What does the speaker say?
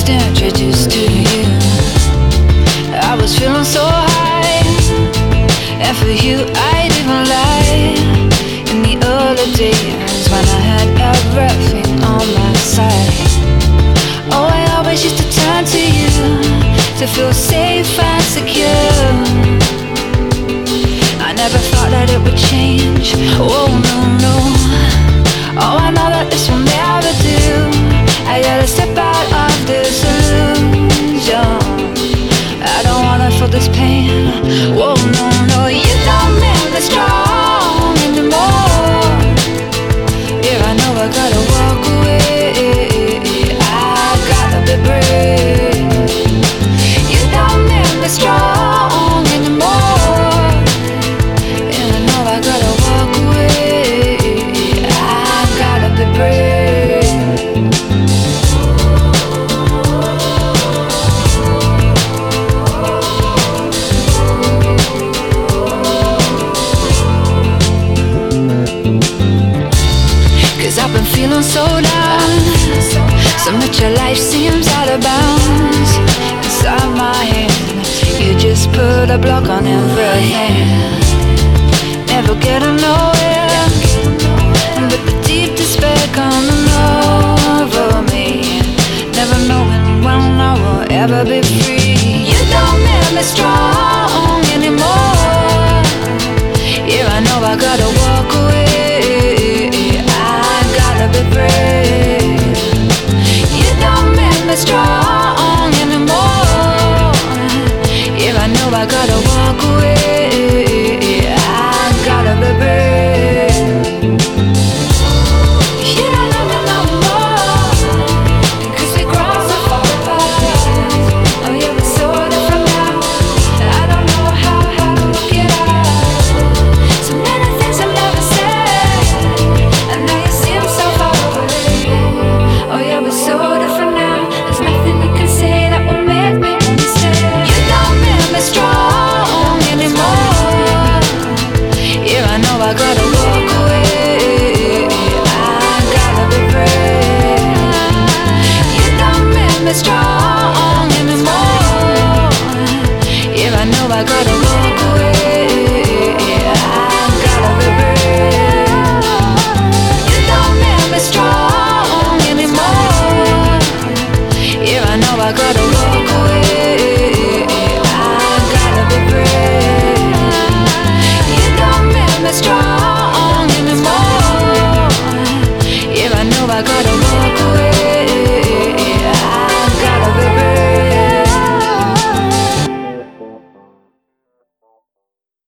first introduced to you, I was feeling so high, and for you I'd even lie. In the early days when I had everything on my side, oh, I always used to turn to you to feel safe and secure. I never thought that it would change, oh no, no. Oh, I know that this will never do. I gotta step out of this illusion. I don't wanna feel this pain, oh no, no. You don't make me strong anymore. Yeah, I know I gotta walk away, I gotta be brave. You don't make me strong anymore. And I know I gotta walk away, I gotta be brave. Cause I've been feeling so down, so much of life seems out of bounds. Inside my head, you just put a block on everything. Never getting nowhere, but the deep despair coming over me. Never knowing when I will ever be free. You don't make me strong anymore. Yeah, I know I gotta walk away, I gotta be brave. You don't make me strong anymore. Yeah, I know I gotta walk away, I gotta be brave. You don't love me no more, 'cause we crossed so far apart. Oh yeah, we're so different now, I don't know how to work it out. So many things I've never said, and now you seem so far away. Oh yeah, we're so different now, there's nothing you can say that will make me understand. You don't make me strong anymore. Yeah, I know I gotta walk away, I gotta be brave. You don't make me strong anymore. Yeah, I know I gotta walk away, I gotta be brave. You don't make me strong anymore. Yeah, I know I gotta walk away, I gotta be brave. You don't make me strong anymore. Yeah, I know I gotta